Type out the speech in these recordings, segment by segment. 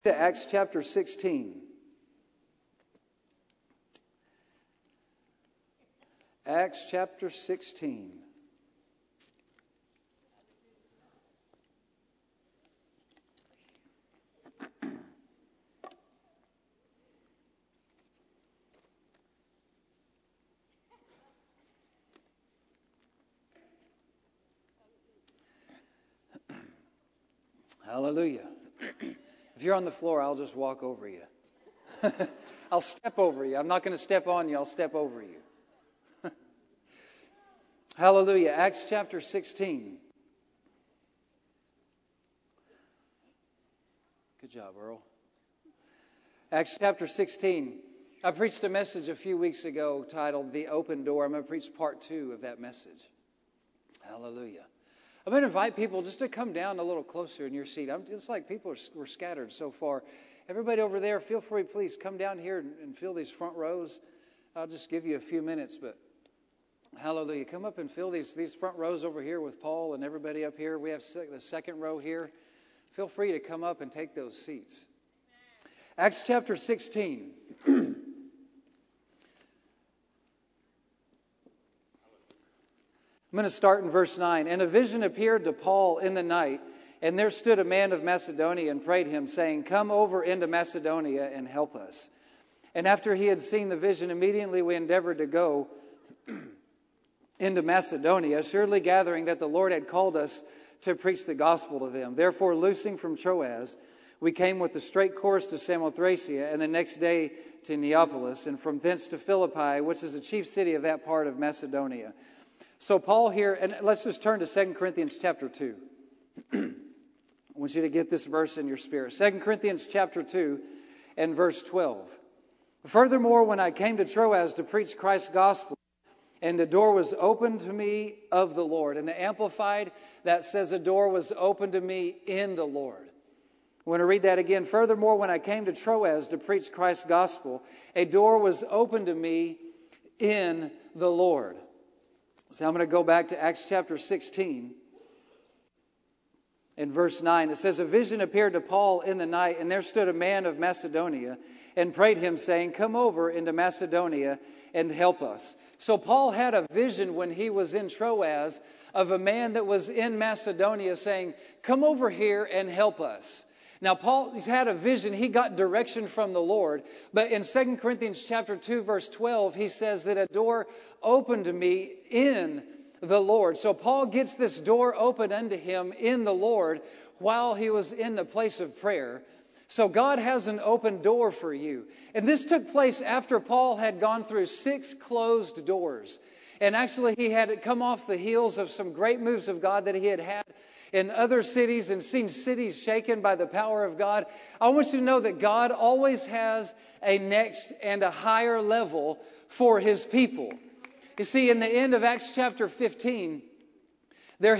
To Acts chapter 16. Acts chapter 16. Hallelujah. If you're on the floor, I'll just walk over you. I'll step over you. I'm not going to step on you. I'll step over you. Hallelujah. Acts chapter 16. Good job, Earl. Acts chapter 16. I preached a message a few weeks ago titled The Open Door. I'm going to preach part 2 of that message. Hallelujah. I'm going to invite people just to come down a little closer in your seat. It's like people were scattered so far. Everybody over there, feel free, please, come down here and fill these front rows. I'll just give you a few minutes, but hallelujah. Come up and fill these front rows over here with Paul and everybody up here. We have the second row here. Feel free to come up and take those seats. Acts chapter 16. I'm going to start in verse 9. And a vision appeared to Paul in the night, and there stood a man of Macedonia and prayed him, saying, "Come over into Macedonia and help us." And after he had seen the vision, immediately we endeavored to go into Macedonia, surely gathering that the Lord had called us to preach the gospel to them. Therefore, loosing from Troas, we came with a straight course to Samothracia, and the next day to Neapolis, and from thence to Philippi, which is the chief city of that part of Macedonia. So Paul here, and let's just turn to 2 Corinthians chapter 2. I want you to get this verse in your spirit. 2 Corinthians chapter 2 and verse 12. Furthermore, when I came to Troas to preach Christ's gospel, and the door was opened to me of the Lord. And the Amplified, that says a door was opened to me in the Lord. I want to read that again. Furthermore, when I came to Troas to preach Christ's gospel, a door was opened to me in the Lord. So I'm going to go back to Acts chapter 16 in verse 9. It says, a vision appeared to Paul in the night, and there stood a man of Macedonia and prayed him, saying, "Come over into Macedonia and help us." So Paul had a vision when he was in Troas of a man that was in Macedonia saying, "Come over here and help us." Now, Paul had a vision. He got direction from the Lord. But in 2 Corinthians chapter 2, verse 12, he says that a door opened to me in the Lord. So Paul gets this door open unto him in the Lord while he was in the place of prayer. So God has an open door for you. And this took place after Paul had gone through 6 closed doors. And actually, he had come off the heels of some great moves of God that he had had in other cities and seen cities shaken by the power of God. I want you to know that God always has a next and a higher level for his people. You see, in the end of Acts chapter 15, there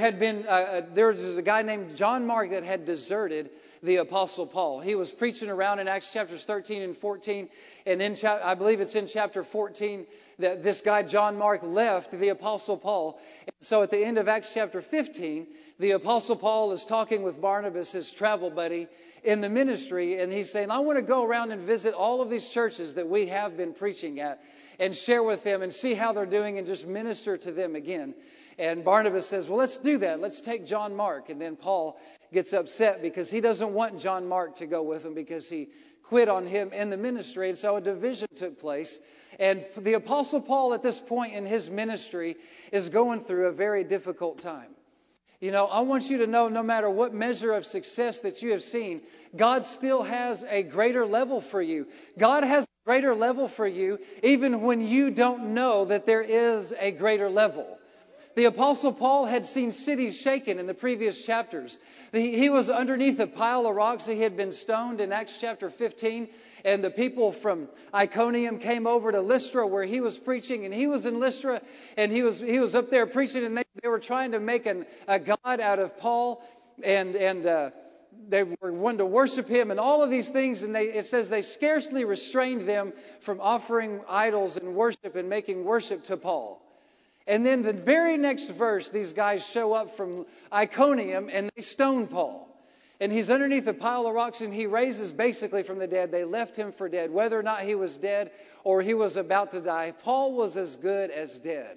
was a guy named John Mark that had deserted the Apostle Paul. He was preaching around in Acts chapters 13 and 14, and I believe it's in chapter 14 that this guy John Mark left the Apostle Paul. And so at the end of Acts chapter 15, the Apostle Paul is talking with Barnabas, his travel buddy, in the ministry, and he's saying, "I want to go around and visit all of these churches that we have been preaching at and share with them and see how they're doing and just minister to them again." And Barnabas says, "Well, let's do that. Let's take John Mark." And then Paul gets upset because he doesn't want John Mark to go with him because he quit on him in the ministry. And so a division took place. And the Apostle Paul at this point in his ministry is going through a very difficult time. You know, I want you to know no matter what measure of success that you have seen, God still has a greater level for you. God has a greater level for you even when you don't know that there is a greater level. The Apostle Paul had seen cities shaken in the previous chapters. He was underneath a pile of rocks. He had been stoned in Acts chapter 15. And the people from Iconium came over to Lystra where he was preaching. And he was in Lystra and he was up there preaching. And they were trying to make a god out of Paul. And they were wanting to worship him and all of these things. And it says they scarcely restrained them from offering idols and worship and making worship to Paul. And then the very next verse, these guys show up from Iconium and they stone Paul. and he's underneath a pile of rocks, and he raises basically from the dead. They left him for dead. Whether or not he was dead or he was about to die, Paul was as good as dead.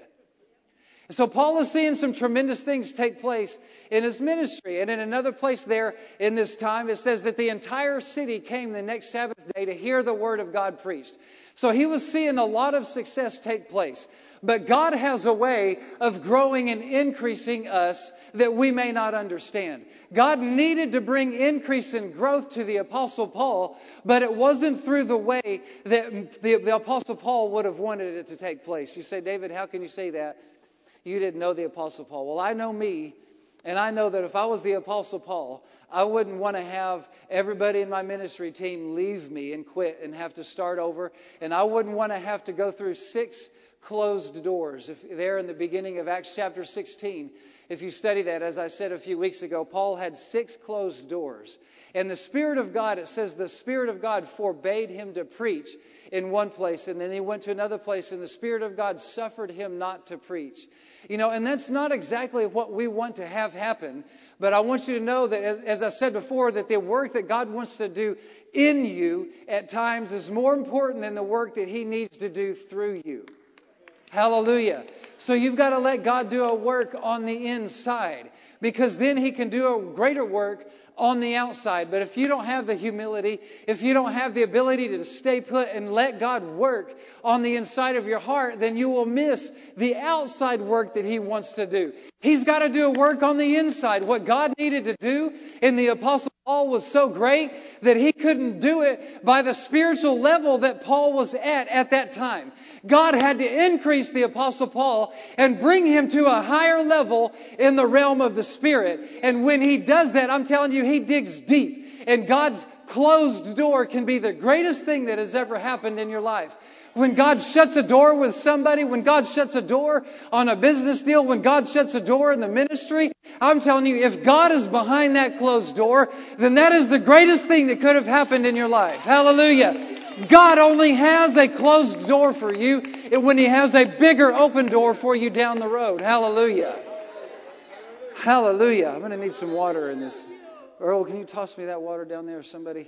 So Paul is seeing some tremendous things take place in his ministry. And in another place there in this time, it says that the entire city came the next Sabbath day to hear the word of God preached. So he was seeing a lot of success take place. But God has a way of growing and increasing us that we may not understand. God needed to bring increase and growth to the Apostle Paul, but it wasn't through the way that the Apostle Paul would have wanted it to take place. You say, David, how can you say that? You didn't know the Apostle Paul. Well, I know me, and I know that if I was the Apostle Paul, I wouldn't want to have everybody in my ministry team leave me and quit and have to start over. And I wouldn't want to have to go through 6 closed doors. If there in the beginning of Acts chapter 16, if you study that, as I said a few weeks ago, Paul had 6 closed doors. And the Spirit of God, it says the Spirit of God forbade him to preach in one place. And then he went to another place, and the Spirit of God suffered him not to preach. You know, and that's not exactly what we want to have happen. But I want you to know that, as I said before, that the work that God wants to do in you at times is more important than the work that He needs to do through you. Hallelujah. So you've got to let God do a work on the inside, because then He can do a greater work on the outside. But if you don't have the humility, if you don't have the ability to stay put and let God work on the inside of your heart, then you will miss the outside work that He wants to do. He's got to do a work on the inside. What God needed to do in the Apostle Paul was so great that he couldn't do it by the spiritual level that Paul was at that time. God had to increase the Apostle Paul and bring him to a higher level in the realm of the Spirit. And when He does that, I'm telling you, He digs deep. And God's closed door can be the greatest thing that has ever happened in your life. When God shuts a door with somebody, when God shuts a door on a business deal, when God shuts a door in the ministry, I'm telling you, if God is behind that closed door, then that is the greatest thing that could have happened in your life. Hallelujah. God only has a closed door for you when He has a bigger open door for you down the road. Hallelujah. Hallelujah. I'm going to need some water in this. Earl, can you toss me that water down there, somebody?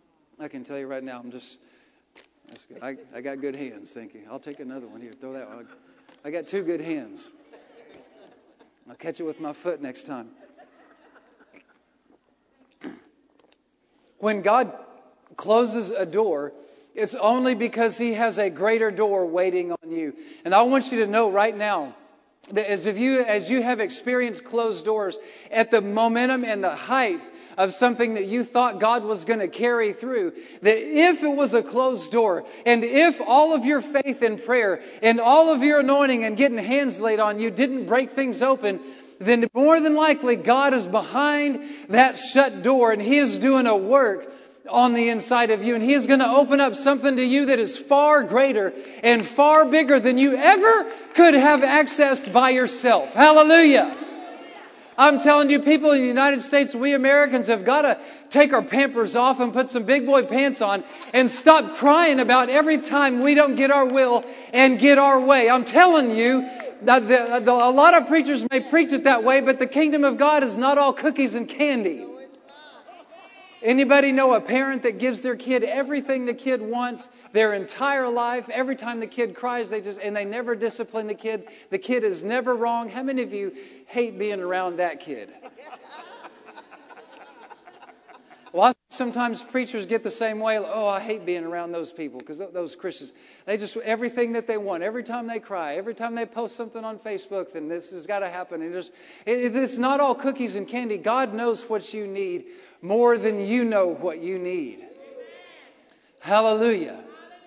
I can tell you right now, that's good. I got good hands, thank you. I'll take another one here. Throw that one. I got 2 good hands. I'll catch it with my foot next time. When God closes a door, it's only because He has a greater door waiting on you. And I want you to know right now that as you have experienced closed doors at the momentum and the height of something that you thought God was going to carry through, that if it was a closed door, and if all of your faith and prayer and all of your anointing and getting hands laid on you didn't break things open, then more than likely God is behind that shut door, and He is doing a work on the inside of you, and He is going to open up something to you that is far greater and far bigger than you ever could have accessed by yourself. Hallelujah. I'm telling you, people in the United States, we Americans have got to take our Pampers off and put some big boy pants on and stop crying about every time we don't get our will and get our way. I'm telling you, that a lot of preachers may preach it that way, but the kingdom of God is not all cookies and candy. Anybody know a parent that gives their kid everything the kid wants their entire life? Every time the kid cries, they never discipline the kid. The kid is never wrong. How many of you hate being around that kid? Well, sometimes preachers get the same way. Oh, I hate being around those people, because those Christians, they just, everything that they want, every time they cry, every time they post something on Facebook, then this has got to happen. And it's not all cookies and candy. God knows what you need more than you know what you need. Hallelujah.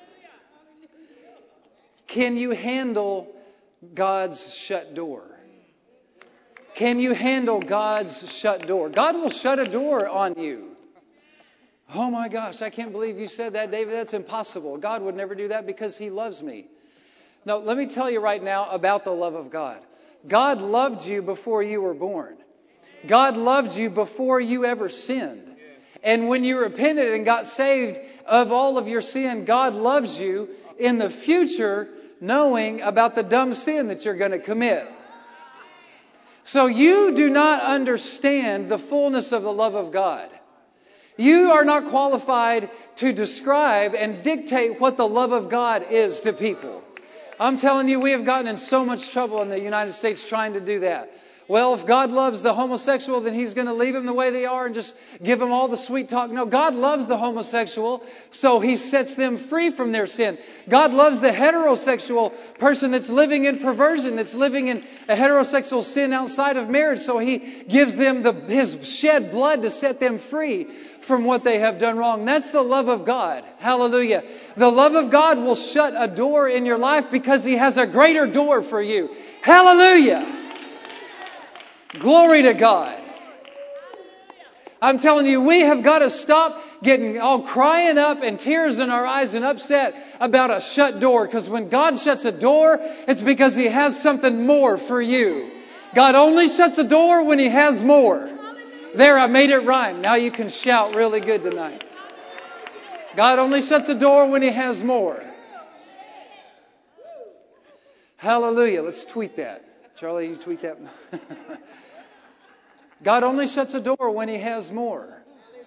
Can you handle God's shut door? Can you handle God's shut door? God will shut a door on you. Oh my gosh, I can't believe you said that, David. That's impossible. God would never do that because He loves me. No, let me tell you right now about the love of God. God loved you before you were born. God loved you before you ever sinned. And when you repented and got saved of all of your sin, God loves you in the future, knowing about the dumb sin that you're going to commit. So you do not understand the fullness of the love of God. You are not qualified to describe and dictate what the love of God is to people. I'm telling you, we have gotten in so much trouble in the United States trying to do that. Well, if God loves the homosexual, then He's going to leave them the way they are and just give them all the sweet talk. No, God loves the homosexual, so He sets them free from their sin. God loves the heterosexual person that's living in perversion, that's living in a heterosexual sin outside of marriage, so He gives them His shed blood to set them free from what they have done wrong. That's the love of God. Hallelujah. The love of God will shut a door in your life because He has a greater door for you. Hallelujah. Glory to God. I'm telling you, we have got to stop getting all crying up and tears in our eyes and upset about a shut door. Because when God shuts a door, it's because He has something more for you. God only shuts a door when He has more. There, I made it rhyme. Now you can shout really good tonight. God only shuts a door when He has more. Hallelujah. Let's tweet that. Charlie, you tweet that. God only shuts a door when He has more.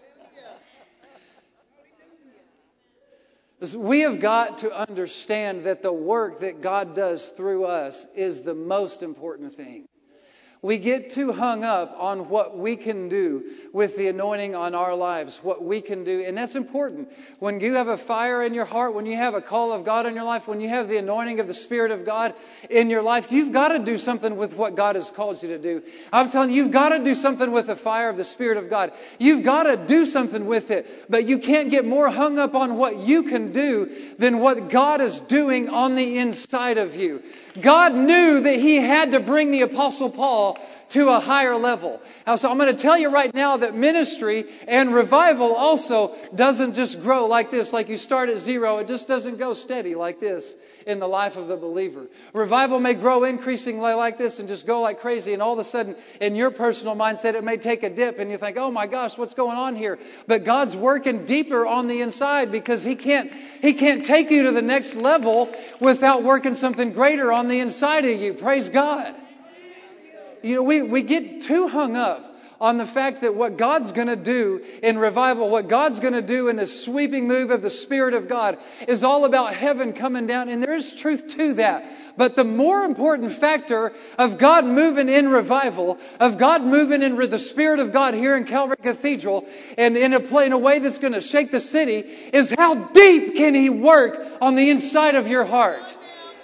We have got to understand that the work that God does through us is the most important thing. We get too hung up on what we can do with the anointing on our lives, what we can do. And that's important. When you have a fire in your heart, when you have a call of God in your life, when you have the anointing of the Spirit of God in your life, you've got to do something with what God has called you to do. I'm telling you, you've got to do something with the fire of the Spirit of God. You've got to do something with it. But you can't get more hung up on what you can do than what God is doing on the inside of you. God knew that He had to bring the Apostle Paul to a higher level. So I'm going to tell you right now that ministry and revival also doesn't just grow like this, like you start at zero. It just doesn't go steady like this in the life of the believer. Revival may grow increasingly like this and just go like crazy, and all of a sudden in your personal mindset it may take a dip and you think, oh my gosh, what's going on here? But God's working deeper on the inside because He can't take you to the next level without working something greater on the inside of you. Praise God. You know, we get too hung up on the fact that what God's going to do in revival, what God's going to do in the sweeping move of the Spirit of God is all about heaven coming down. And there is truth to that. But the more important factor of God moving in revival, of God moving in the Spirit of God here in Calvary Cathedral and in a way that's going to shake the city is how deep can He work on the inside of your heart.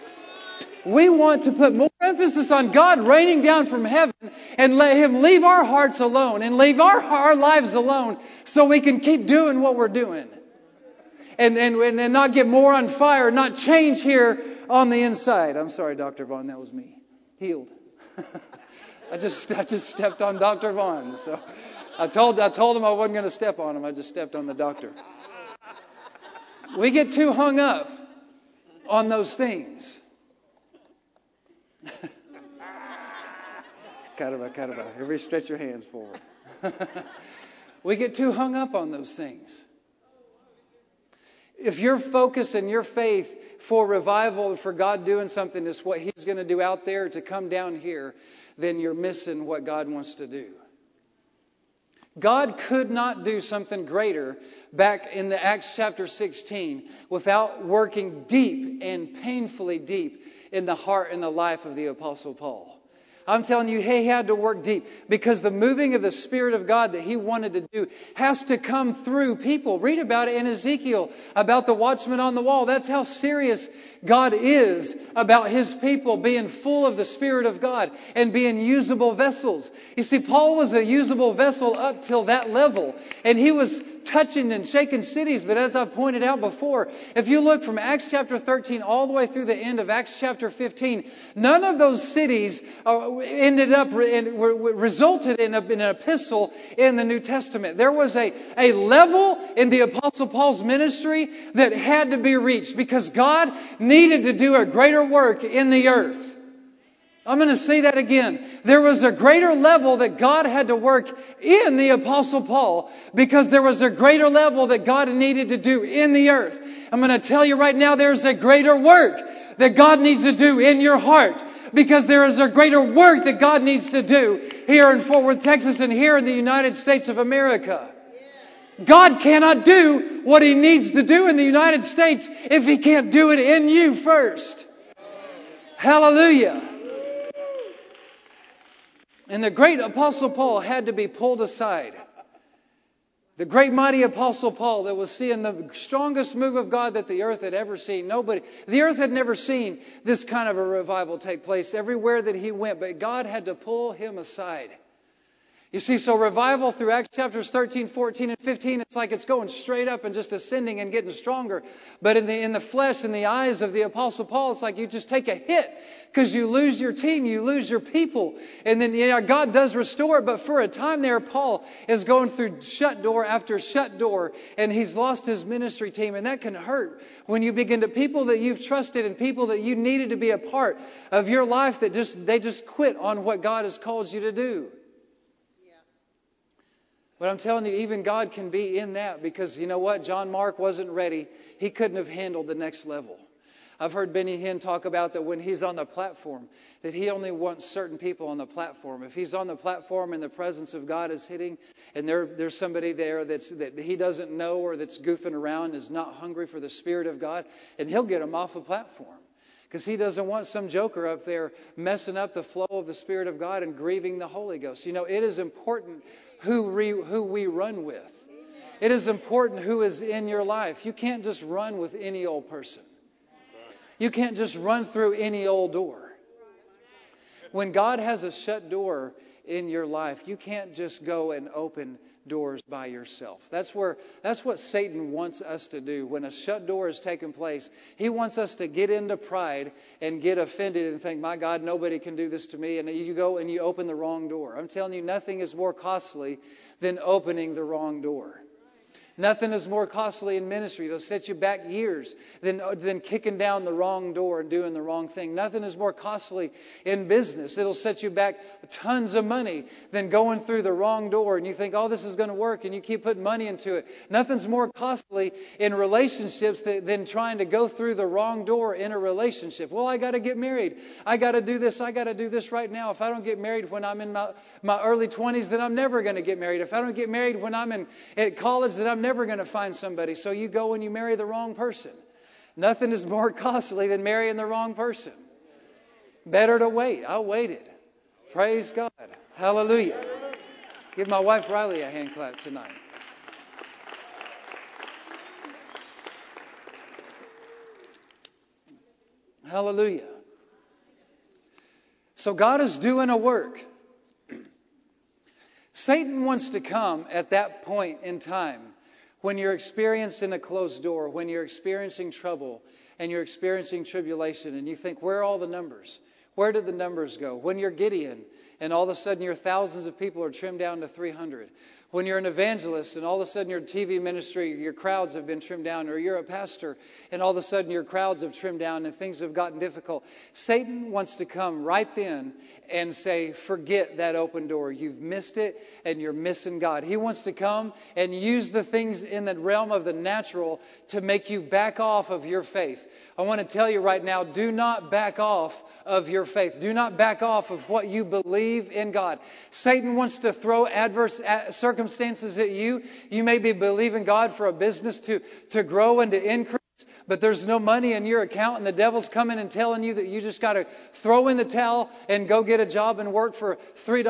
We want to put more emphasis on God raining down from heaven and let Him leave our hearts alone and leave our lives alone so we can keep doing what we're doing. And not get more on fire, not change here on the inside. I'm sorry, Dr. Vaughn, that was me. Healed. I just stepped on Dr. Vaughn. So I told him I wasn't going to step on him. I just stepped on the doctor. We get too hung up on those things. Caraba. Everybody stretch your hands forward. We get too hung up on those things. If your focus and your faith for revival and for God doing something is what He's going to do out there to come down here, then you're missing what God wants to do. God could not do something greater back in the Acts chapter 16 without working deep and painfully deep in the heart and the life of the Apostle Paul. I'm telling you, he had to work deep because the moving of the Spirit of God that he wanted to do has to come through people. Read about it in Ezekiel, about the watchman on the wall. That's how serious God is about His people being full of the Spirit of God and being usable vessels. You see, Paul was a usable vessel up till that level, and he was touching and shaking cities. But as I've pointed out before, if you look from Acts chapter 13 all the way through the end of Acts chapter 15, none of those cities resulted in an epistle in the New Testament. There was a level in the Apostle Paul's ministry that had to be reached because God needed to do a greater work in the earth. I'm going to say that again. There was a greater level that God had to work in the Apostle Paul because there was a greater level that God needed to do in the earth. I'm going to tell you right now, there's a greater work that God needs to do in your heart because there is a greater work that God needs to do here in Fort Worth, Texas and here in the United States of America. God cannot do what He needs to do in the United States if He can't do it in you first. Hallelujah. And the great Apostle Paul had to be pulled aside. The great mighty Apostle Paul that was seeing the strongest move of God that the earth had ever seen. The earth had never seen this kind of a revival take place everywhere that he went, but God had to pull him aside. You see, so revival through Acts chapters 13, 14, and 15, it's like it's going straight up and just ascending and getting stronger. But in the flesh, in the eyes of the Apostle Paul, it's like you just take a hit because you lose your team, you lose your people. And then, God does restore, but for a time there, Paul is going through shut door after shut door, and he's lost his ministry team. And that can hurt when you begin to people that you've trusted and people that you needed to be a part of your life that they just quit on what God has called you to do. But I'm telling you, even God can be in that because you know what? John Mark wasn't ready. He couldn't have handled the next level. I've heard Benny Hinn talk about that when he's on the platform, that he only wants certain people on the platform. If he's on the platform and the presence of God is hitting and there's somebody there that he doesn't know or that's goofing around, is not hungry for the Spirit of God, and he'll get them off the platform. Because he doesn't want some joker up there messing up the flow of the Spirit of God and grieving the Holy Ghost. You know, it is important who we run with. It is important who is in your life. You can't just run with any old person. You can't just run through any old door. When God has a shut door in your life, you can't just go and open doors by yourself. That's what Satan wants us to do. When a shut door is taking place, he wants us to get into pride and get offended and think, my God, nobody can do this to me. And you go and you open the wrong door. I'm telling you, nothing is more costly than opening the wrong door. Nothing is more costly in ministry. It'll set you back years than kicking down the wrong door and doing the wrong thing. Nothing is more costly in business. It'll set you back tons of money than going through the wrong door. And you think, oh, this is going to work. And you keep putting money into it. Nothing's more costly in relationships than trying to go through the wrong door in a relationship. Well, I got to get married. I got to do this. I got to do this right now. If I don't get married when I'm in my early 20s, then I'm never going to get married. If I don't get married when I'm at college, then I'm never going to find somebody. So you go and you marry the wrong person. Nothing is more costly than marrying the wrong person. Better to wait. I waited. Praise God. Hallelujah. Give my wife Riley a hand clap tonight. Hallelujah. So God is doing a work. Satan wants to come at that point in time when you're experiencing a closed door, when you're experiencing trouble and you're experiencing tribulation and you think, where are all the numbers? Where did the numbers go? When you're Gideon and all of a sudden your thousands of people are trimmed down to 300. When you're an evangelist and all of a sudden your TV ministry, your crowds have been trimmed down, or you're a pastor and all of a sudden your crowds have trimmed down and things have gotten difficult. Satan wants to come right then and say, forget that open door. You've missed it and you're missing God. He wants to come and use the things in the realm of the natural to make you back off of your faith. I want to tell you right now, do not back off of your faith. Do not back off of what you believe in God. Satan wants to throw adverse circumstances at you. You may be believing God for a business to grow and to increase, but there's no money in your account, and the devil's coming and telling you that you just got to throw in the towel and go get a job and work for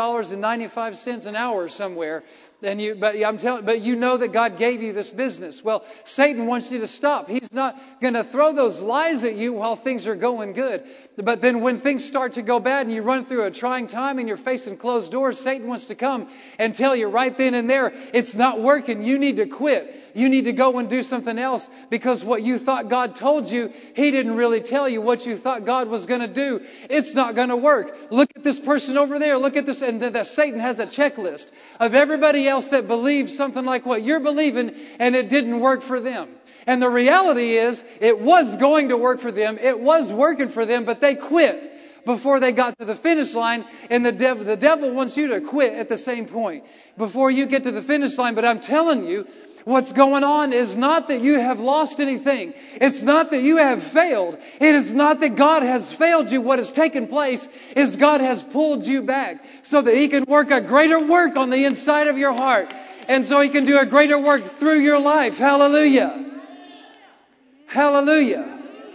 $3.95 an hour somewhere. But you know that God gave you this business. Well, Satan wants you to stop. He's not going to throw those lies at you while things are going good. But then when things start to go bad and you run through a trying time and you're facing closed doors, Satan wants to come and tell you right then and there, it's not working. You need to quit. You need to go and do something else, because what you thought God told you, He didn't really tell you what you thought God was going to do. It's not going to work. Look at this person over there. Look at this. And Satan has a checklist of everybody else that believed something like what you're believing, and it didn't work for them. And the reality is, it was going to work for them. It was working for them, but they quit before they got to the finish line. And the devil wants you to quit at the same point before you get to the finish line. But I'm telling you, what's going on is not that you have lost anything. It's not that you have failed. It is not that God has failed you. What has taken place is God has pulled you back so that He can work a greater work on the inside of your heart. And so He can do a greater work through your life. Hallelujah. Hallelujah.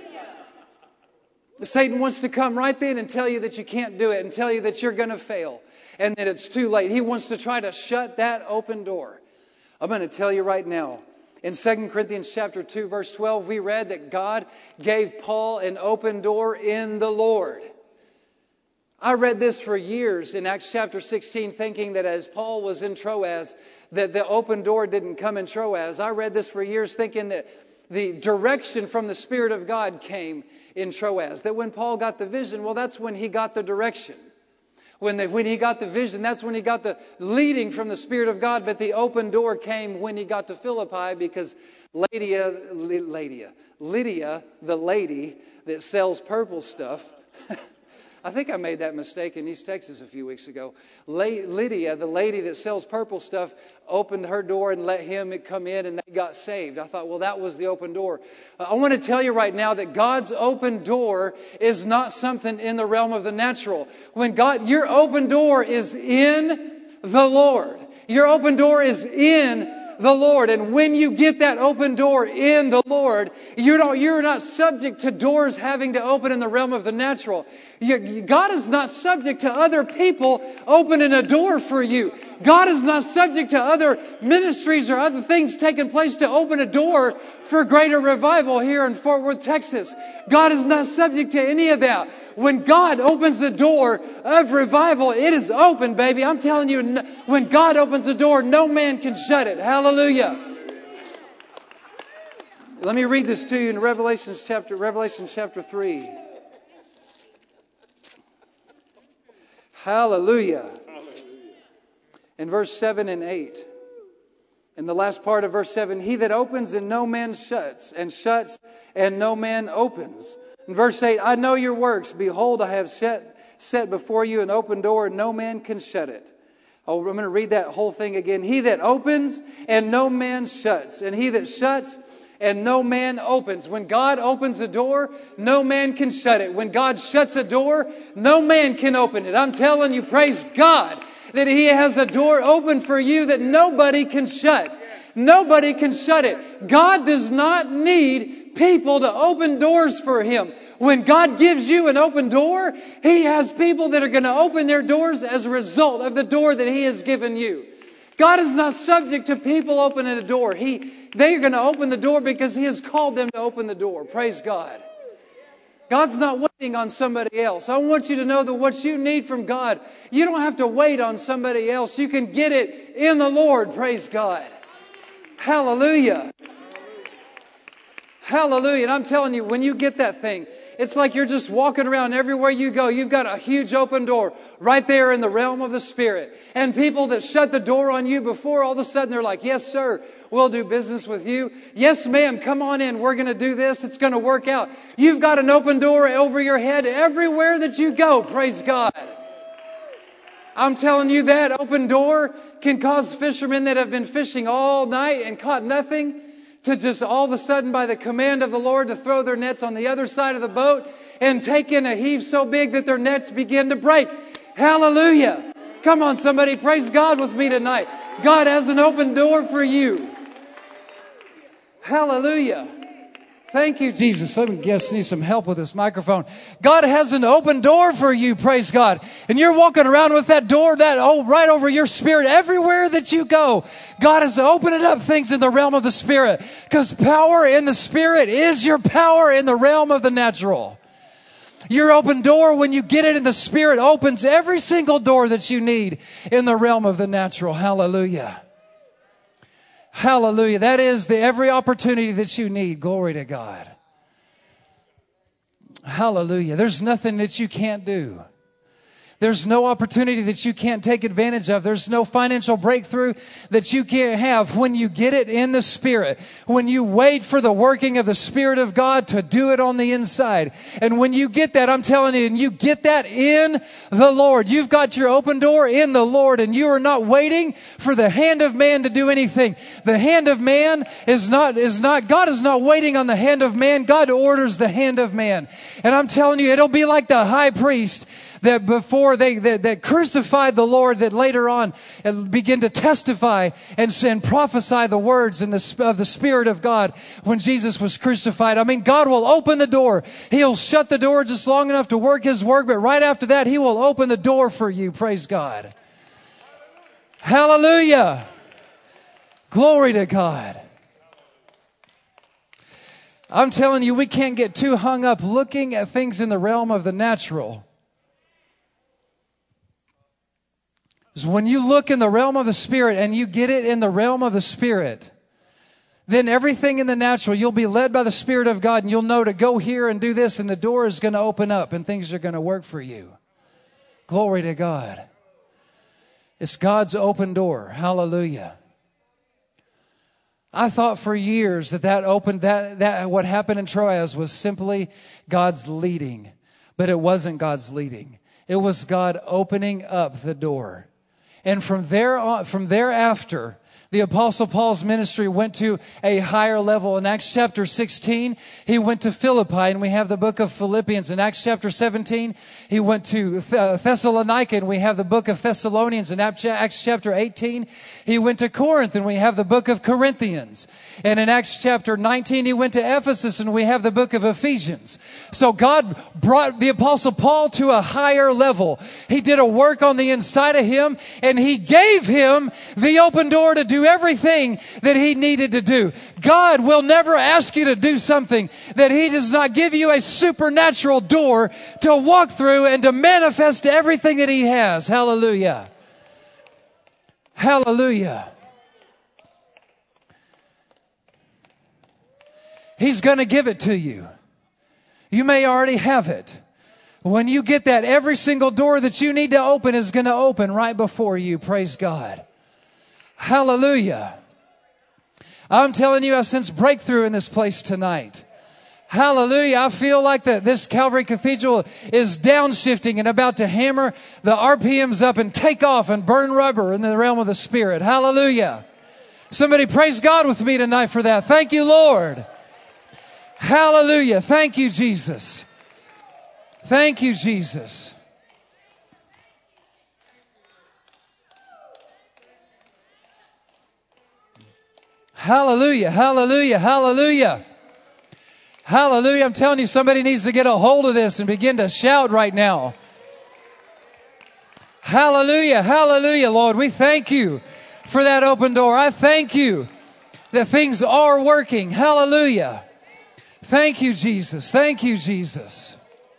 Satan wants to come right then and tell you that you can't do it and tell you that you're going to fail and that it's too late. He wants to try to shut that open door. I'm going to tell you right now. In 2 Corinthians chapter 2, verse 12, we read that God gave Paul an open door in the Lord. I read this for years in Acts chapter 16, thinking that as Paul was in Troas, that the open door didn't come in Troas. I read this for years thinking that the direction from the Spirit of God came in Troas. That when Paul got the vision, well, that's when he got the direction. When he got the vision, that's when he got the leading from the Spirit of God. But the open door came when he got to Philippi, because Lydia, the lady that sells purple stuff, I think I made that mistake in East Texas a few weeks ago. Lydia, the lady that sells purple stuff, opened her door and let him come in, and they got saved. I thought, well, that was the open door. I want to tell you right now that God's open door is not something in the realm of the natural. Your open door is in the Lord. Your open door is in the Lord. And when you get that open door in the Lord, you're not subject to doors having to open in the realm of the natural. God is not subject to other people opening a door for you. God is not subject to other ministries or other things taking place to open a door for greater revival here in Fort Worth, Texas. God is not subject to any of that. When God opens the door of revival, it is open, baby. I'm telling you, when God opens the door, no man can shut it. Hallelujah. Let me read this to you in Revelation chapter 3. Hallelujah. In verse 7 and 8. In the last part of verse 7, he that opens and no man shuts, and shuts and no man opens. In verse 8, I know your works. Behold, I have set before you an open door, and no man can shut it. Oh, I'm going to read that whole thing again. He that opens and no man shuts, and he that shuts and no man opens. When God opens a door, no man can shut it. When God shuts a door, no man can open it. I'm telling you, praise God, that He has a door open for you that nobody can shut. Nobody can shut it. God does not need people to open doors for Him. When God gives you an open door, He has people that are going to open their doors as a result of the door that He has given you. God is not subject to people opening a door. They are going to open the door because He has called them to open the door. Praise God. God's not waiting on somebody else. I want you to know that what you need from God, you don't have to wait on somebody else. You can get it in the Lord. Praise God. Hallelujah. Hallelujah. And I'm telling you, when you get that thing, it's like you're just walking around everywhere you go. You've got a huge open door right there in the realm of the Spirit. And people that shut the door on you before, all of a sudden they're like, yes, sir, we'll do business with you. Yes, ma'am, come on in. We're going to do this. It's going to work out. You've got an open door over your head everywhere that you go. Praise God. I'm telling you, that open door can cause fishermen that have been fishing all night and caught nothing to just all of a sudden, by the command of the Lord, to throw their nets on the other side of the boat and take in a heave so big that their nets begin to break. Hallelujah. Come on, somebody, praise God with me tonight. God has an open door for you. Hallelujah. Thank you, Jesus. Some guests need some help with this microphone. God has an open door for you, praise God. And you're walking around with that door right over your spirit everywhere that you go. God is opening up things in the realm of the Spirit, because power in the Spirit is your power in the realm of the natural. Your open door, when you get it in the Spirit, opens every single door that you need in the realm of the natural. Hallelujah. Hallelujah. That is every opportunity that you need. Glory to God. Hallelujah. There's nothing that you can't do. There's no opportunity that you can't take advantage of. There's no financial breakthrough that you can't have when you get it in the Spirit. When you wait for the working of the Spirit of God to do it on the inside. And when you get that, I'm telling you, and you get that in the Lord. You've got your open door in the Lord, and you are not waiting for the hand of man to do anything. The hand of man God is not waiting on the hand of man. God orders the hand of man. And I'm telling you, it'll be like the high priest that before that crucified the Lord, that later on begin to testify and prophesy the words of the Spirit of God when Jesus was crucified. I mean, God will open the door. He'll shut the door just long enough to work His work, but right after that, He will open the door for you. Praise God. Hallelujah. Glory to God. I'm telling you, we can't get too hung up looking at things in the realm of the natural. Because when you look in the realm of the Spirit and you get it in the realm of the Spirit, then everything in the natural, you'll be led by the Spirit of God and you'll know to go here and do this, and the door is going to open up and things are going to work for you. Glory to God. It's God's open door. Hallelujah. I thought for years that what happened in Troas was simply God's leading, but it wasn't God's leading. It was God opening up the door. And from thereafter, the Apostle Paul's ministry went to a higher level. In Acts chapter 16, he went to Philippi, and we have the book of Philippians. In Acts chapter 17, he went to Thessalonica, and we have the book of Thessalonians. In Acts chapter 18, he went to Corinth, and we have the book of Corinthians. And in Acts chapter 19, he went to Ephesus, and we have the book of Ephesians. So God brought the Apostle Paul to a higher level. He did a work on the inside of him, and He gave him the open door to do everything that he needed to do. God will never ask you to do something that He does not give you a supernatural door to walk through and to manifest everything that He has. Hallelujah. Hallelujah. He's going to give it to you. You may already have it. When you get that, every single door that you need to open is going to open right before you. Praise God. Hallelujah. I'm telling you, I sense breakthrough in this place tonight. Hallelujah. I feel like this Calvary Cathedral is downshifting and about to hammer the RPMs up and take off and burn rubber in the realm of the Spirit. Hallelujah. Somebody praise God with me tonight for that. Thank you, Lord. Hallelujah. Thank you, Jesus. Thank you, Jesus. Hallelujah, hallelujah, hallelujah. Hallelujah. I'm telling you, somebody needs to get a hold of this and begin to shout right now. Hallelujah, hallelujah, Lord. We thank you for that open door. I thank you that things are working. Hallelujah. Thank you, Jesus. Thank you, Jesus.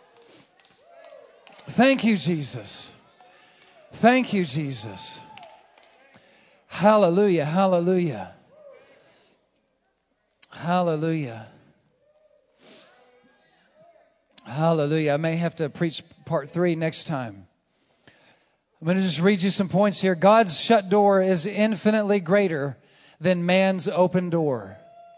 Thank you, Jesus. Thank you, Jesus. Hallelujah, hallelujah. Hallelujah. Hallelujah. I may have to preach part 3 next time. I'm going to just read you some points here. God's shut door is infinitely greater than man's open door.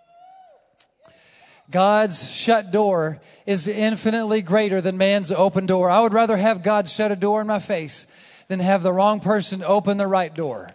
God's shut door is infinitely greater than man's open door. I would rather have God shut a door in my face than have the wrong person open the right door.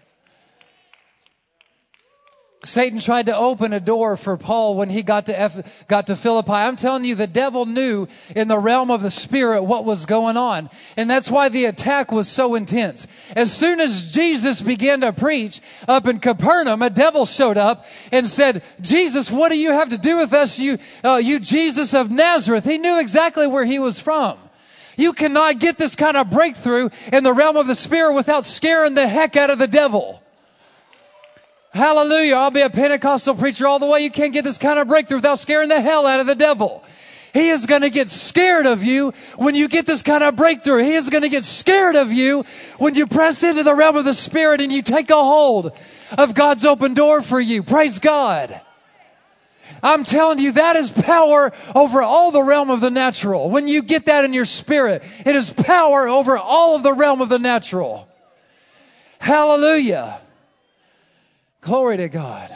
Satan tried to open a door for Paul when he got to Philippi. I'm telling you, the devil knew in the realm of the Spirit what was going on. And that's why the attack was so intense. As soon as Jesus began to preach up in Capernaum, a devil showed up and said, Jesus, what do you have to do with us, you Jesus of Nazareth? He knew exactly where he was from. You cannot get this kind of breakthrough in the realm of the Spirit without scaring the heck out of the devil. Hallelujah. I'll be a Pentecostal preacher all the way. You can't get this kind of breakthrough without scaring the hell out of the devil. He is going to get scared of you when you get this kind of breakthrough. He is going to get scared of you when you press into the realm of the Spirit and you take a hold of God's open door for you. Praise God. I'm telling you, that is power over all the realm of the natural. When you get that in your spirit, it is power over all of the realm of the natural. Hallelujah. Glory to God.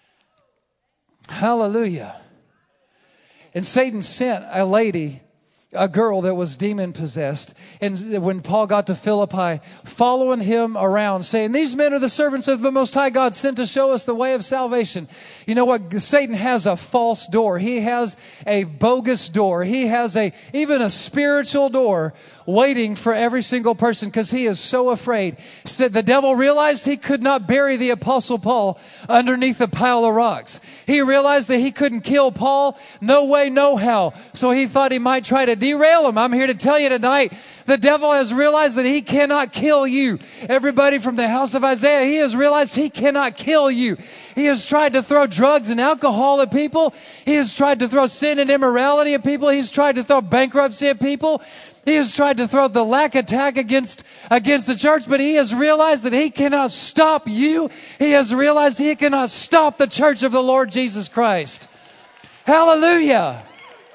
Hallelujah. And Satan sent a lady a girl that was demon possessed. And when Paul got to Philippi, following him around saying, these men are the servants of the Most High God, sent to show us the way of salvation. You know what? Satan has a false door. He has a bogus door. He has even a spiritual door waiting for every single person because he is so afraid. Said the devil realized he could not bury the Apostle Paul underneath a pile of rocks. He realized that he couldn't kill Paul. No way, no how. So he thought he might try to derail him. I'm here to tell you tonight, the devil has realized that he cannot kill you. Everybody from the house of Isaiah, he has realized he cannot kill you. He has tried to throw drugs and alcohol at people. He has tried to throw sin and immorality at people. He's tried to throw bankruptcy at people. He has tried to throw the lack attack against the church, but he has realized that he cannot stop you. He has realized he cannot stop the church of the Lord Jesus Christ. Hallelujah.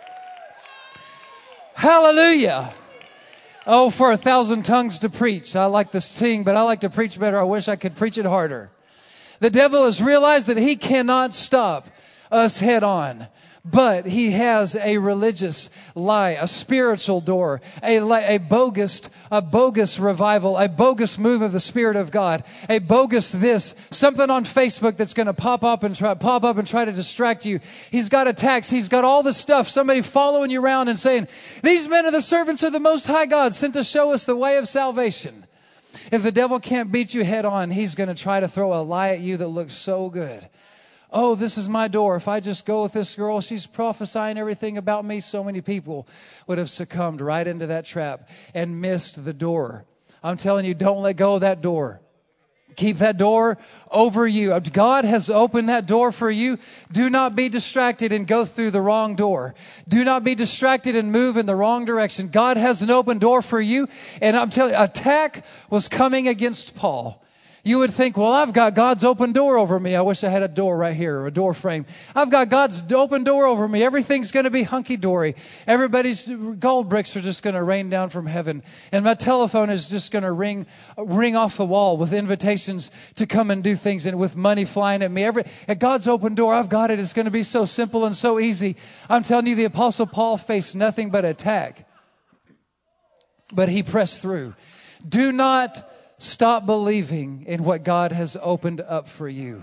Hallelujah. Oh, for 1,000 tongues to preach. I like to sing, but I like to preach better. I wish I could preach it harder. The devil has realized that he cannot stop us head on. But he has a religious lie, a spiritual door, a bogus revival, a bogus move of the Spirit of God, a bogus something on Facebook that's going to pop up and try to distract you. He's got attacks. He's got all this stuff. Somebody following you around and saying, these men are the servants of the Most High God, sent to show us the way of salvation. If the devil can't beat you head on, he's going to try to throw a lie at you that looks so good. Oh, this is my door. If I just go with this girl, she's prophesying everything about me. So many people would have succumbed right into that trap and missed the door. I'm telling you, don't let go of that door. Keep that door over you. God has opened that door for you. Do not be distracted and go through the wrong door. Do not be distracted and move in the wrong direction. God has an open door for you. And I'm telling you, attack was coming against Paul. You would think, well, I've got God's open door over me. I wish I had a door right here, or a door frame. I've got God's open door over me. Everything's going to be hunky-dory. Everybody's gold bricks are just going to rain down from heaven. And my telephone is just going to ring off the wall with invitations to come and do things and with money flying at me. At God's open door, I've got it. It's going to be so simple and so easy. I'm telling you, the Apostle Paul faced nothing but attack. But he pressed through. Do not stop believing in what God has opened up for you.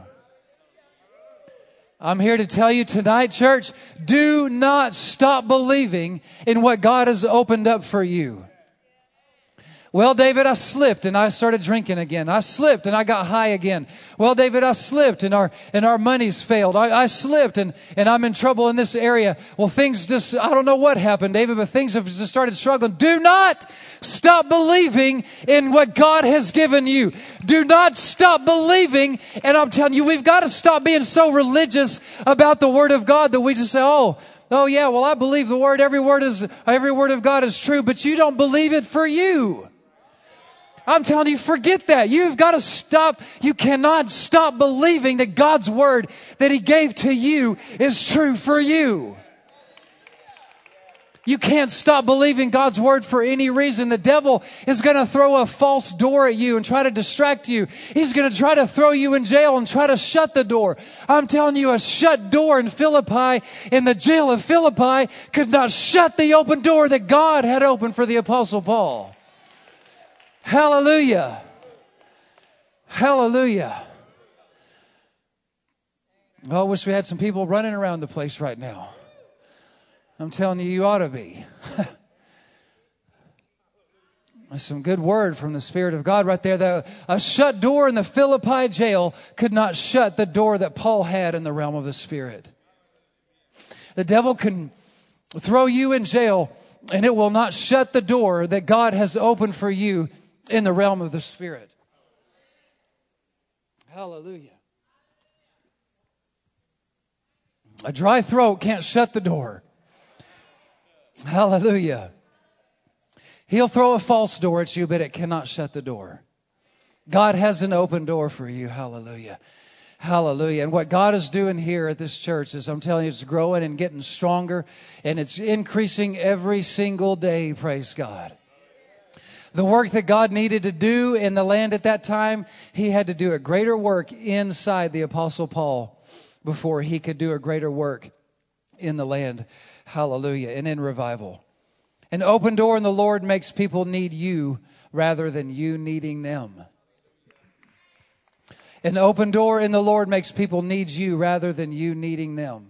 I'm here to tell you tonight, church, do not stop believing in what God has opened up for you. Well, David, I slipped and I started drinking again. I slipped and I got high again. Well, David, I slipped and our money's failed. I slipped and I'm in trouble in this area. Well, I don't know what happened, David, but things have just started struggling. Do not stop believing in what God has given you. Do not stop believing. And I'm telling you, we've got to stop being so religious about the Word of God that we just say, oh yeah, well, I believe the Word. Every word of God is true, but you don't believe it for you. I'm telling you, forget that. You've got to stop. You cannot stop believing that God's Word that He gave to you is true for you. You can't stop believing God's Word for any reason. The devil is going to throw a false door at you and try to distract you. He's going to try to throw you in jail and try to shut the door. I'm telling you, a shut door in Philippi, in the jail of Philippi, could not shut the open door that God had opened for the Apostle Paul. Hallelujah. Hallelujah. Oh, I wish we had some people running around the place right now. I'm telling you, you ought to be. That's some good word from the Spirit of God right there. A shut door in the Philippi jail could not shut the door that Paul had in the realm of the Spirit. The devil can throw you in jail, and it will not shut the door that God has opened for you in the realm of the Spirit. Hallelujah. A dry throat can't shut the door. Hallelujah. He'll throw a false door at you, but it cannot shut the door. God has an open door for you. Hallelujah. Hallelujah. And what God is doing here at this church is, I'm telling you, it's growing and getting stronger, and it's increasing every single day. Praise God. The work that God needed to do in the land at that time, He had to do a greater work inside the Apostle Paul before He could do a greater work in the land. Hallelujah. And in revival. An open door in the Lord makes people need you rather than you needing them. An open door in the Lord makes people need you rather than you needing them.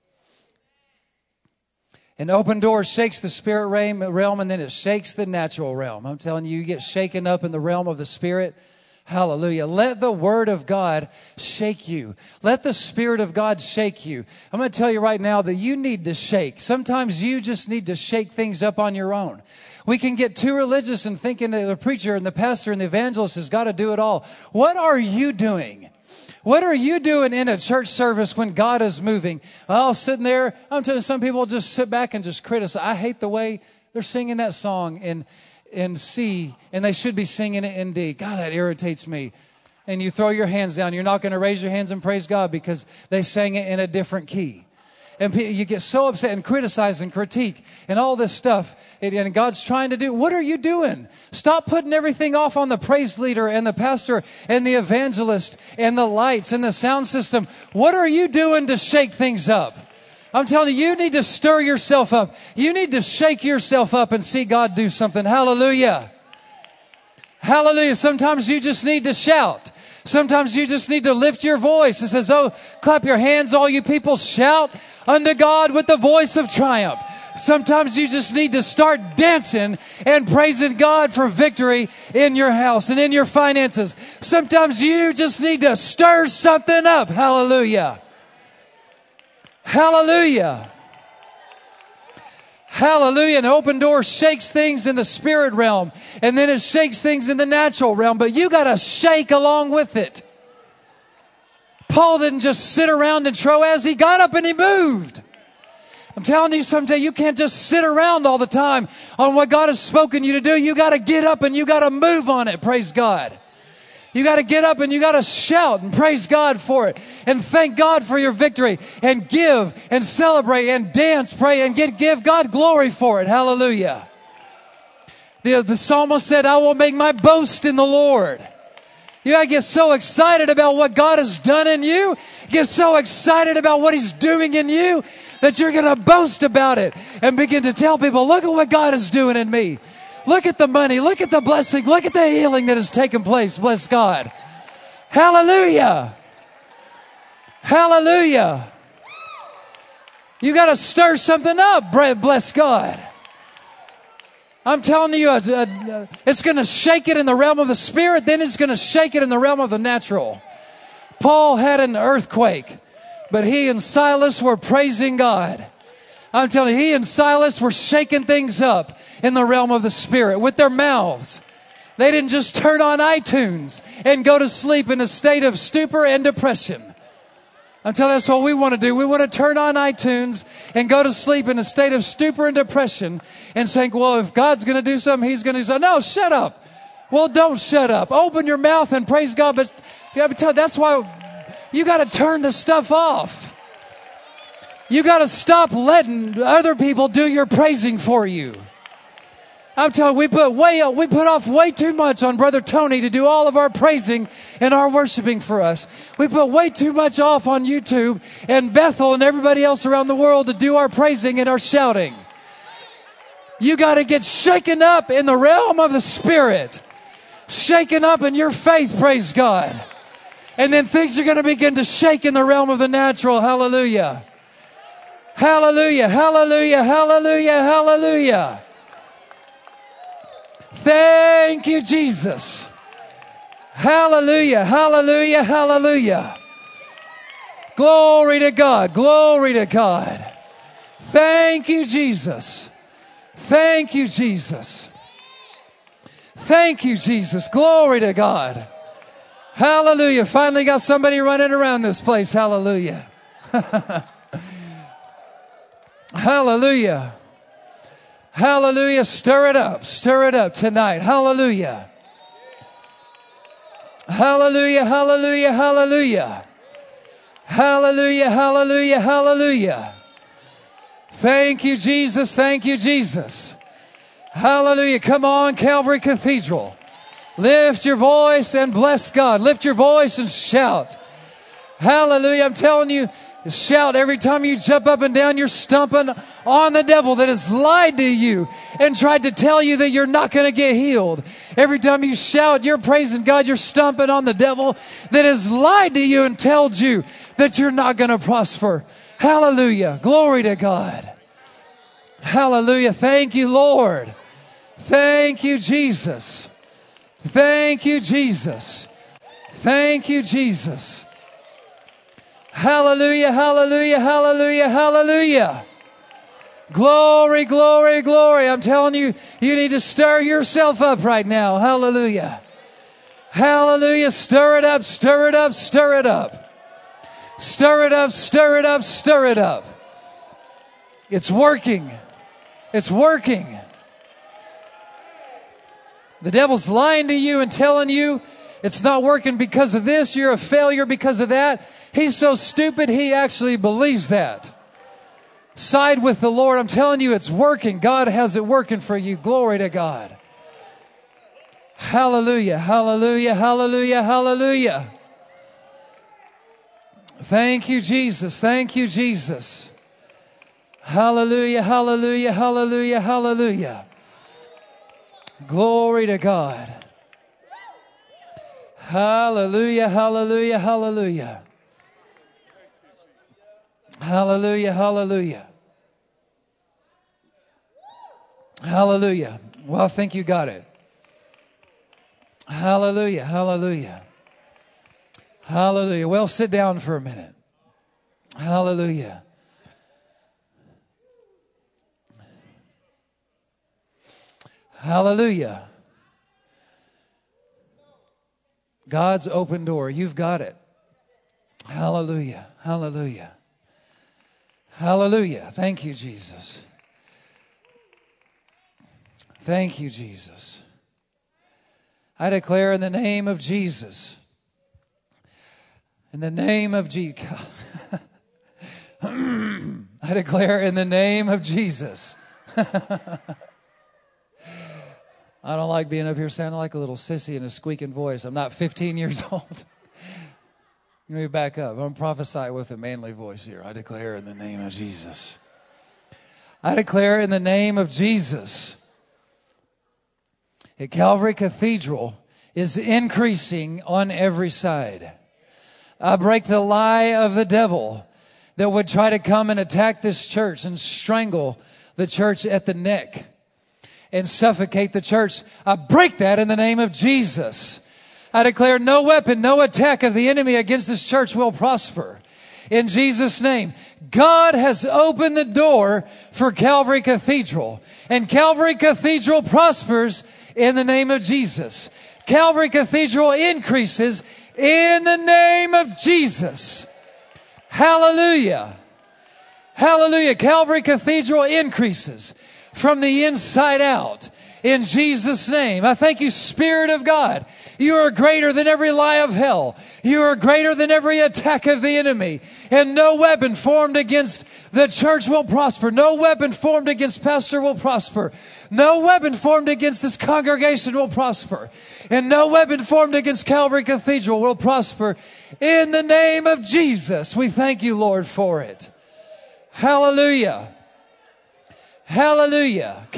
An open door shakes the spirit realm, and then it shakes the natural realm. I'm telling you, you get shaken up in the realm of the spirit. Hallelujah. Let the word of God shake you. Let the Spirit of God shake you. I'm going to tell you right now that you need to shake. Sometimes you just need to shake things up on your own. We can get too religious and thinking that the preacher and the pastor and the evangelist has got to do it all. What are you doing? What are you doing in a church service when God is moving? Well, sitting there, I'm telling you, some people just sit back and just criticize. I hate the way they're singing that song in C, and they should be singing it in D. God, that irritates me. And you throw your hands down. You're not going to raise your hands and praise God because they sang it in a different key. And you get so upset and criticize and critique and all this stuff. And God's trying to do. What are you doing? Stop putting everything off on the praise leader and the pastor and the evangelist and the lights and the sound system. What are you doing to shake things up? I'm telling you, you need to stir yourself up. You need to shake yourself up and see God do something. Hallelujah. Hallelujah. Sometimes you just need to shout. Sometimes you just need to lift your voice. It says, oh, clap your hands, all you people. Shout unto God with the voice of triumph. Sometimes you just need to start dancing and praising God for victory in your house and in your finances. Sometimes you just need to stir something up. Hallelujah. Hallelujah. Hallelujah. An open door shakes things in the spirit realm, and then it shakes things in the natural realm, but you got to shake along with it. Paul didn't just sit around in Troas. He got up and he moved. I'm telling you, someday you can't just sit around all the time on what God has spoken you to do. You got to get up and you got to move on it. Praise God. You got to get up and you got to shout and praise God for it and thank God for your victory and give and celebrate and dance, pray and give God glory for it. Hallelujah. The psalmist said, I will make my boast in the Lord. You got to get so excited about what God has done in you. Get so excited about what He's doing in you that you're going to boast about it and begin to tell people, look at what God is doing in me. Look at the money. Look at the blessing. Look at the healing that has taken place. Bless God. Hallelujah. Hallelujah. You got to stir something up. Bless God. I'm telling you, it's going to shake it in the realm of the spirit. Then it's going to shake it in the realm of the natural. Paul had an earthquake, but he and Silas were praising God. I'm telling you, he and Silas were shaking things up in the realm of the spirit with their mouths. They didn't just turn on iTunes and go to sleep in a state of stupor and depression. I'm telling you, that's what we want to do. We want to turn on iTunes and go to sleep in a state of stupor and depression and saying, well, if God's going to do something, He's going to say, no, shut up. Well, don't shut up. Open your mouth and praise God. But that's why you got to turn the stuff off. You got to stop letting other people do your praising for you. I'm telling you, we put off way too much on Brother Tony to do all of our praising and our worshiping for us. We put way too much off on YouTube and Bethel and everybody else around the world to do our praising and our shouting. You got to get shaken up in the realm of the Spirit. Shaken up in your faith, praise God. And then things are going to begin to shake in the realm of the natural. Hallelujah. Hallelujah, hallelujah, hallelujah, hallelujah. Thank you, Jesus. Hallelujah, hallelujah, hallelujah. Glory to God, glory to God. Thank you, Jesus. Thank you, Jesus. Thank you, Jesus. Glory to God. Hallelujah. Finally got somebody running around this place. Hallelujah. Hallelujah. Hallelujah. Stir it up. Stir it up tonight. Hallelujah. Hallelujah. Hallelujah. Hallelujah. Hallelujah. Hallelujah. Hallelujah. Thank you, Jesus. Thank you, Jesus. Hallelujah. Come on, Calvary Cathedral. Lift your voice and bless God. Lift your voice and shout. Hallelujah. I'm telling you, Shout every time you jump up and down, you're stomping on the devil that has lied to you and tried to tell you that you're not going to get healed. Every time you shout, you're praising God, you're stomping on the devil that has lied to you and told you that you're not going to prosper. Hallelujah. Glory to God. Hallelujah. Thank you, Lord. Thank you, Jesus. Thank you, Jesus. Thank you, Jesus. Hallelujah, hallelujah, hallelujah, hallelujah. Glory, glory, glory. I'm telling you, you need to stir yourself up right now. Hallelujah. Hallelujah. Stir it up, stir it up, stir it up. Stir it up, stir it up, stir it up. It's working. It's working. The devil's lying to you and telling you it's not working because of this. You're a failure because of that. He's so stupid, he actually believes that. Side with the Lord. I'm telling you, it's working. God has it working for you. Glory to God. Hallelujah, hallelujah, hallelujah, hallelujah. Thank you, Jesus. Thank you, Jesus. Hallelujah, hallelujah, hallelujah, hallelujah. Glory to God. Hallelujah, hallelujah, hallelujah. Hallelujah, hallelujah. Hallelujah. Well, I think you got it. Hallelujah, hallelujah. Hallelujah. Well, sit down for a minute. Hallelujah. Hallelujah. God's open door. You've got it. Hallelujah. Hallelujah. Hallelujah. Thank you, Jesus. Thank you, Jesus. I declare in the name of Jesus. In the name of Jesus. I declare in the name of Jesus. I don't like being up here sounding like a little sissy in a squeaking voice. I'm not 15 years old. Let me back up. I'm going to prophesy with a manly voice here. I declare in the name of Jesus. I declare in the name of Jesus. At Calvary Cathedral is increasing on every side. I break the lie of the devil that would try to come and attack this church and strangle the church at the neck and suffocate the church. I break that in the name of Jesus. I declare no weapon, no attack of the enemy against this church will prosper. In Jesus' name, God has opened the door for Calvary Cathedral. And Calvary Cathedral prospers in the name of Jesus. Calvary Cathedral increases in the name of Jesus. Hallelujah. Hallelujah. Calvary Cathedral increases from the inside out in Jesus' name. I thank you, Spirit of God. You are greater than every lie of hell. You are greater than every attack of the enemy. And no weapon formed against the church will prosper. No weapon formed against pastor will prosper. No weapon formed against this congregation will prosper. And no weapon formed against Calvary Cathedral will prosper. In the name of Jesus, we thank you, Lord, for it. Hallelujah. Hallelujah.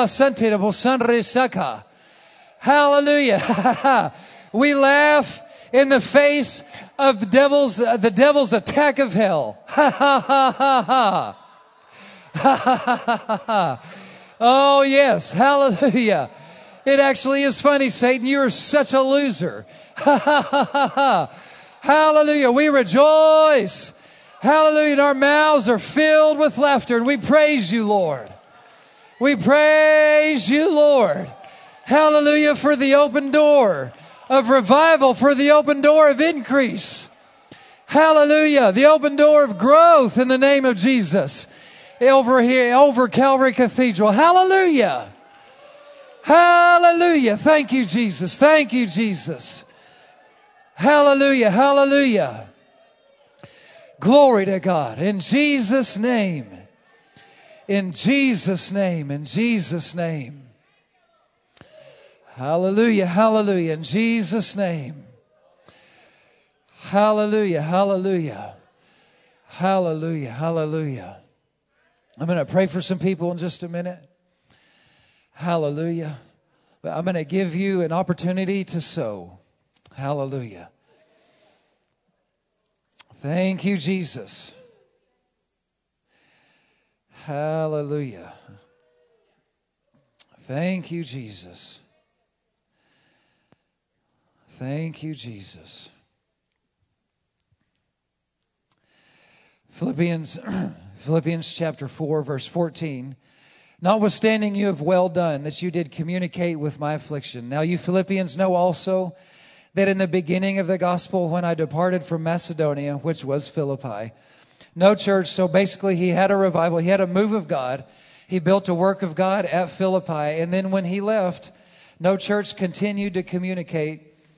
Hallelujah. We laugh in the face of the devil's attack of hell. Ha ha ha ha ha. Ha ha ha ha ha. Oh yes, hallelujah. It actually is funny, Satan. You are such a loser. Ha ha ha ha ha. Hallelujah. We rejoice. Hallelujah. And our mouths are filled with laughter. And we praise you, Lord. We praise you, Lord. Hallelujah, for the open door of revival, for the open door of increase. Hallelujah, the open door of growth in the name of Jesus. Over here, over Calvary Cathedral. Hallelujah. Hallelujah. Thank you, Jesus. Thank you, Jesus. Hallelujah. Hallelujah. Glory to God. In Jesus' name. In Jesus' name. In Jesus' name. Hallelujah, hallelujah, in Jesus' name. Hallelujah, hallelujah, Hallelujah. Hallelujah. I'm going to pray for some people in just a minute. Hallelujah. But I'm going to give you an opportunity to sow. Hallelujah. Thank you, Jesus. Hallelujah. Thank you, Jesus. Thank you, Jesus. Philippians chapter 4, verse 14. Notwithstanding you have well done, that you did communicate with my affliction. Now you Philippians know also that in the beginning of the gospel, when I departed from Macedonia, which was Philippi, no church, so basically he had a revival, he had a move of God, he built a work of God at Philippi, and then when he left, no church continued to communicate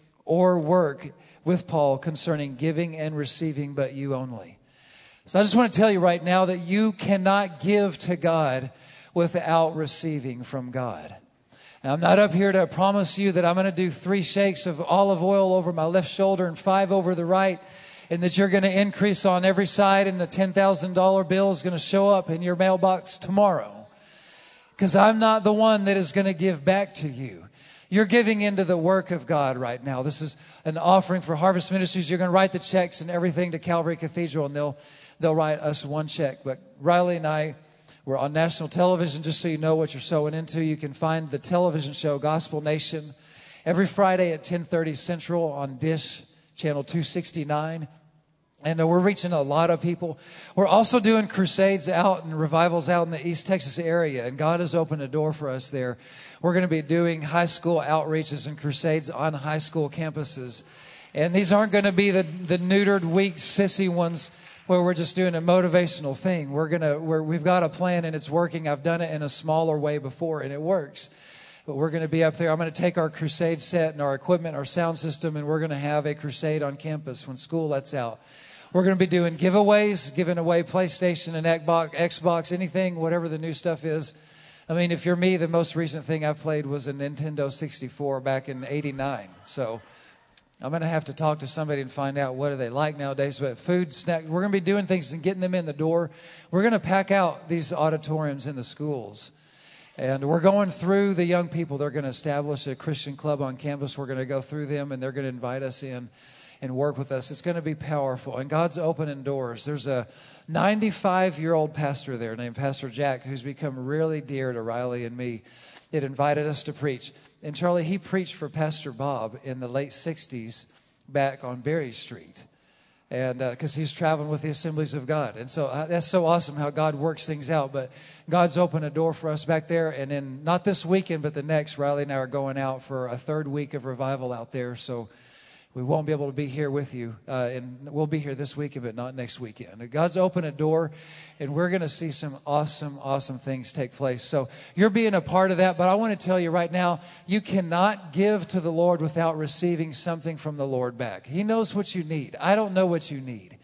or work with Paul concerning giving and receiving, but you only. So I just want to tell you right now that you cannot give to God without receiving from God. And I'm not up here to promise you that I'm going to do 3 shakes of olive oil over my left shoulder and 5 over the right, and that you're going to increase on every side and the $10,000 bill is going to show up in your mailbox tomorrow. Because I'm not the one that is going to give back to you. You're giving into the work of God right now. This is an offering for Harvest Ministries. You're going to write the checks and everything to Calvary Cathedral, and they'll write us 1 check. But Riley and I, we're on national television, just so you know what you're sowing into. You can find the television show Gospel Nation every Friday at 10:30 Central on Dish Channel 269. And we're reaching a lot of people. We're also doing crusades out and revivals out in the East Texas area. And God has opened a door for us there. We're going to be doing high school outreaches and crusades on high school campuses. And these aren't going to be the neutered, weak, sissy ones where we're just doing a motivational thing. We've got a plan and it's working. I've done it in a smaller way before and it works. But we're going to be up there. I'm going to take our crusade set and our equipment, our sound system, and we're going to have a crusade on campus when school lets out. We're going to be doing giveaways, giving away PlayStation and Xbox, anything, whatever the new stuff is. I mean, if you're me, the most recent thing I played was a Nintendo 64 back in '89. So I'm going to have to talk to somebody and find out what do they like nowadays. But food, snack, we're going to be doing things and getting them in the door. We're going to pack out these auditoriums in the schools. And we're going through the young people. They're going to establish a Christian club on campus. We're going to go through them, and they're going to invite us in and work with us. It's going to be powerful. And God's opening doors. There's a 95-year-old pastor there named Pastor Jack who's become really dear to Riley and me. It invited us to preach. And Charlie, he preached for Pastor Bob in the late 60s back on Berry Street. And because he's traveling with the Assemblies of God. And so that's so awesome how God works things out. But God's opened a door for us back there. And then not this weekend, but the next, Riley and I are going out for a 3rd week of revival out there. So we won't be able to be here with you. And we'll be here this weekend, but not next weekend. God's opened a door, and we're going to see some awesome, awesome things take place. So you're being a part of that. But I want to tell you right now, you cannot give to the Lord without receiving something from the Lord back. He knows what you need. I don't know what you need.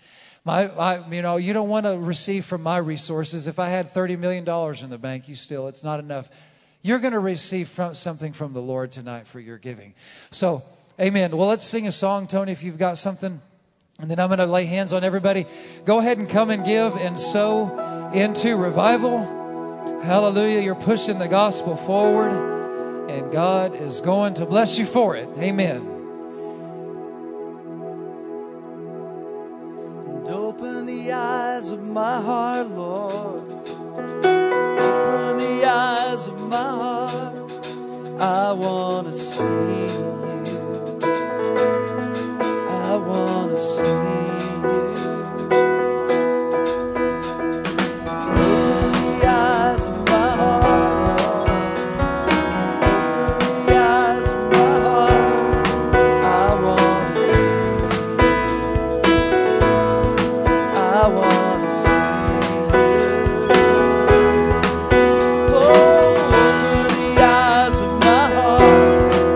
You don't want to receive from my resources. If I had $30 million in the bank, it's not enough. You're going to receive something from the Lord tonight for your giving. So, amen. Well, let's sing a song, Tony, if you've got something. And then I'm going to lay hands on everybody. Go ahead and come and give and sow into revival. Hallelujah. You're pushing the gospel forward. And God is going to bless you for it. Amen. And open the eyes of my heart, Lord. Open the eyes of my heart. I want to see you. I want to see you. Open the eyes of my heart. Open the eyes of my heart. I want to see you. I want to see you. Oh, open the eyes of my heart.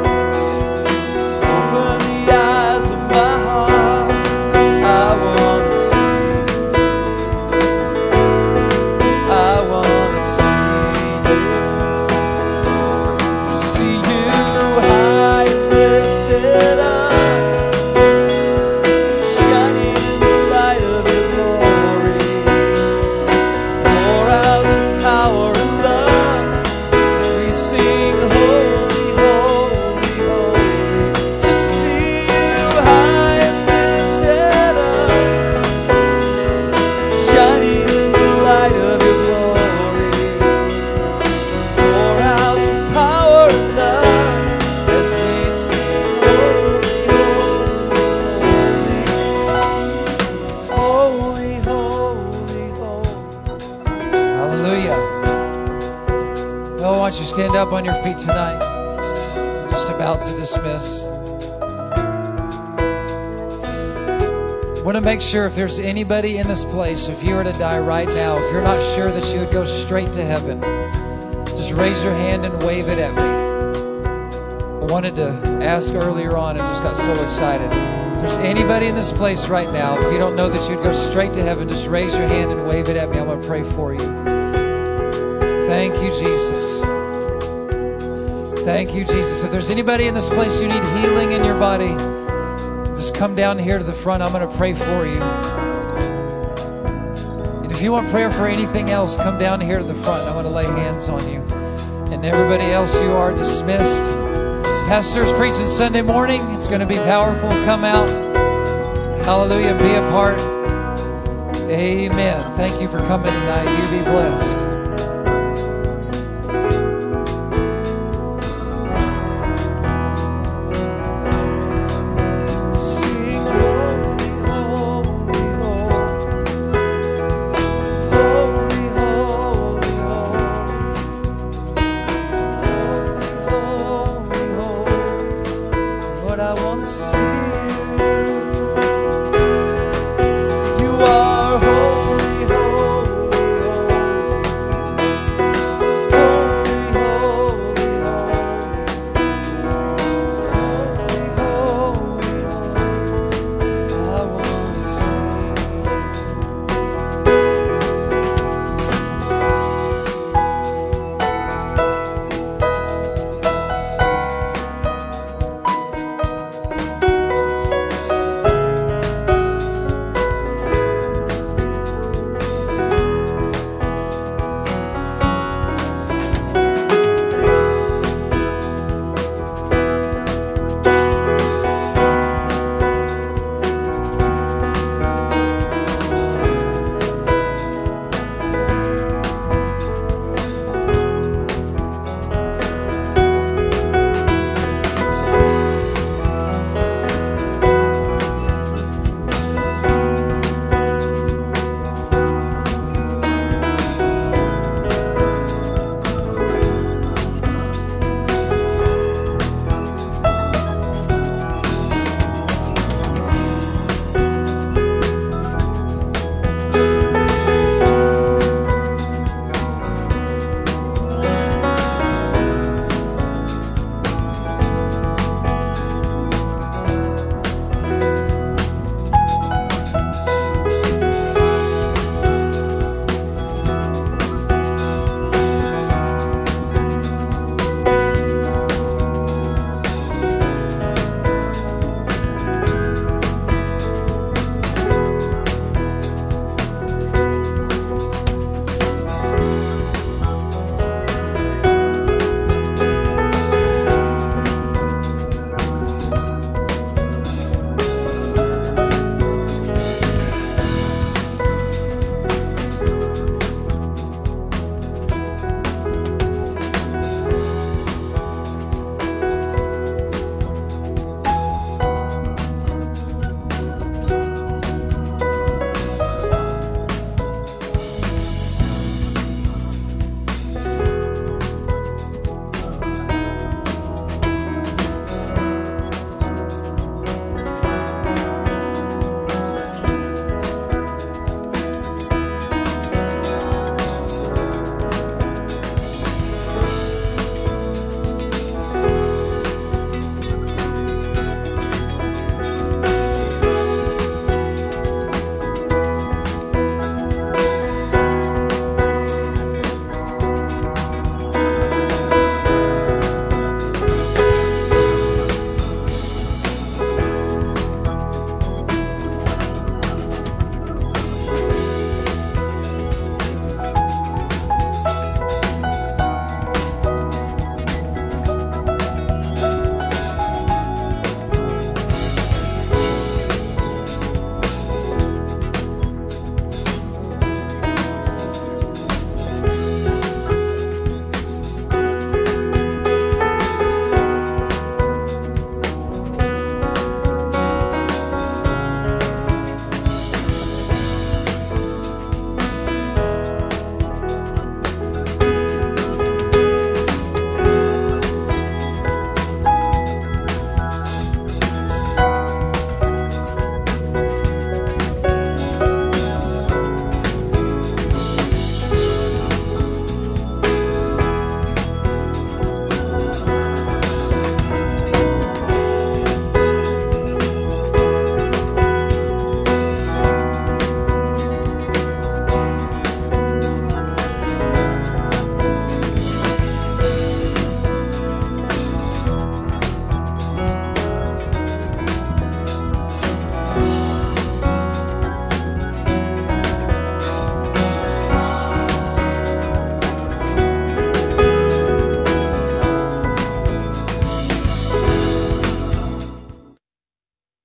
Hallelujah. Oh, why don't you stand up on your feet tonight? I'm just about to dismiss. I want to make sure if there's anybody in this place, if you were to die right now, if you're not sure that you would go straight to heaven, just raise your hand and wave it at me. I wanted to ask earlier on and just got so excited. If there's anybody in this place right now, if you don't know that you'd go straight to heaven, just raise your hand and wave it at me. I'm going to pray for you. Thank you, Jesus. Thank you, Jesus. If there's anybody in this place you need healing in your body, just come down here to the front. I'm going to pray for you. And if you want prayer for anything else, come down here to the front. I'm going to lay hands on you. And everybody else, you are dismissed. Pastor's preaching Sunday morning. It's going to be powerful. Come out. Hallelujah. Be a part. Amen. Thank you for coming tonight. You be blessed.